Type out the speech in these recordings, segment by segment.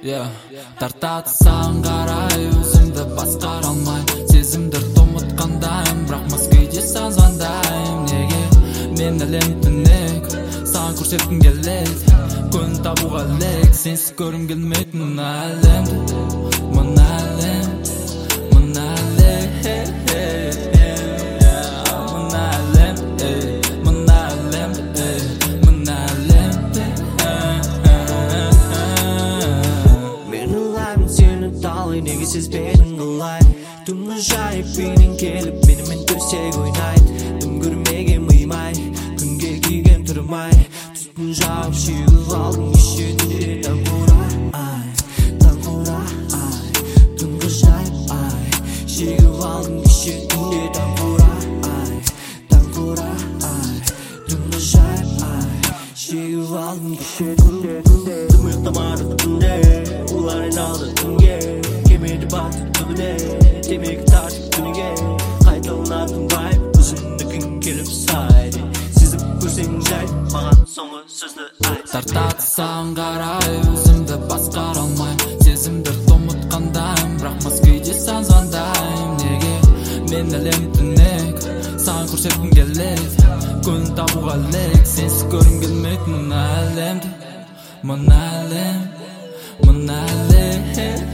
Тартады саған қарай өзімді басқара алмаймын, сезімдерді ұмытқандаймын, бірақ мас күйде саған звондаймын. Неге мен әлем түнек саған көрсеткім келеді, көңіл табуға лек, сенсіз көргім келмейді мына әлемді, мына әлем, мына әлем, мына әлем, мына әлем, мына әлемді. Мен ұлаймын сені талай, неге сезбедің олай? Түнгі жайып бейнен келіп менімен төсек ойнайды, түн көрмеген мыймай, күнге күйген тұрмай, түтін жағып шегіп алдың кешедінде. Таңқура ай, таңқура ай, түнгі жайып ай, шегіп алдың кешедінде. Таңқура ай, таңқура ай, түнгі жайып ай, шегіп алдың кешедінде. Тым ұйықтамады түнде, олар айналды түнге, кемеді баты түбіне, темекі тартып күніге, қайталанатын вайб, өзіңдікін келіп сайды, сезіп көрсең жай, маған соңғы сөзді айт. Тартады саған қарай өзімді басқара алмаймын, сезімдерді ұмытқандаймын, бірақ мас күйде саған звондаймын. Неге мен әлем түнек саған көрсеткім келеді, көңіл табуға лек, сенсіз көргім келмейді мына әлемді, мына әлем, мына әлем,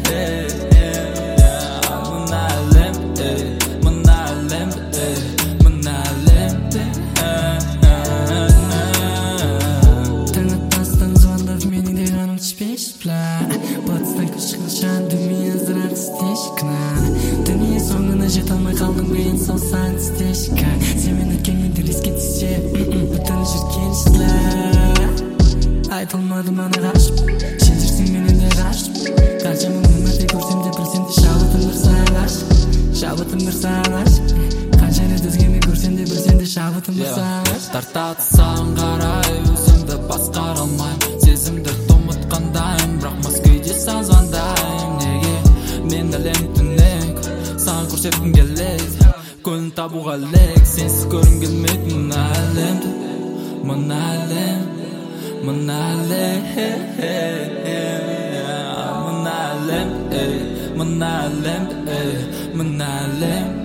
мына әлем, мына әлем, мына әлемді. Таң атпастан звондап менің де қаным түспеш пла, батыстан күн шыққанша дүние аздырақ істешкіна, дүние соңына жете алмай қалдың ба ең сол сан істешкі, сен мен өткенмен ескке түссе өтіні жүрген шыла, айтылмады мана қашып, сен жүрсің менен де қашып, қаншама мың мәрте көрсем де білсем де шабытым бір саған ғашық, шабытым бір саған ғашық, қанша рет өзгемен көрсем де білсем де шабытым бір саған ғашық. Тартады саған қарай өзімді басқара алмаймын, сезімдерді ұмытқандаймын, бірақ мас күйде саған звондаймын. Неге мен әлем түнек саған көрсеткім келеді, көңіл табуға лек, сенсіз көргім келмейді мына әлемді, мына әлем, мына әлем, мына әлем, мына әлем, мына әлем.